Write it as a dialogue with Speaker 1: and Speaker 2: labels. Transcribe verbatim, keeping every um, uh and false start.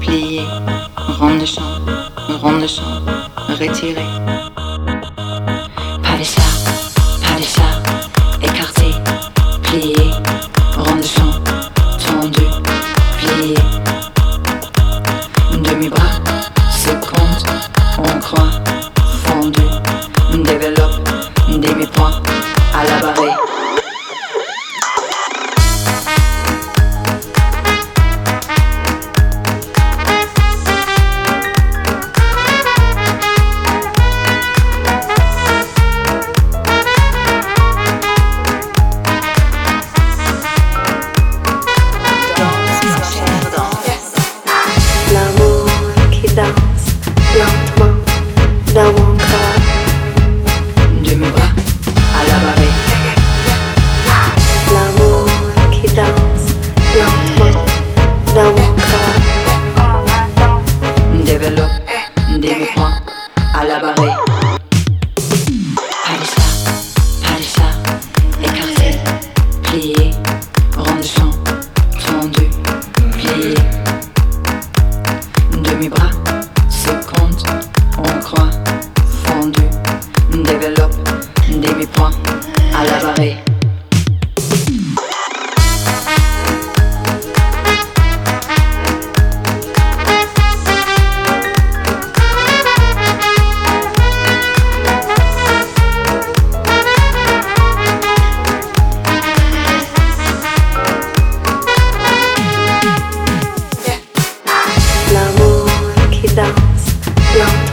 Speaker 1: plié, ronde de champ, ronde de champ, retiré. Pas les chars, pas les chars, écarté, plié, ronde de champ, tendu, plié. Demi-bras, seconde, on croit, fondu, développe, demi-point, à la barrée.
Speaker 2: Dans mon corps,
Speaker 1: demi-bras à la barrée.
Speaker 2: l'amour qui danse lentement dans mon corps,
Speaker 1: Développe, demi-point à la barrée. Pas les chars, pas les chars, écarté, plié, rond de champ, tendu, plié. Demi-bras, seconde, on croit, fondu, développe, demi-point à la barrée.
Speaker 2: l'amour qui danse lentement.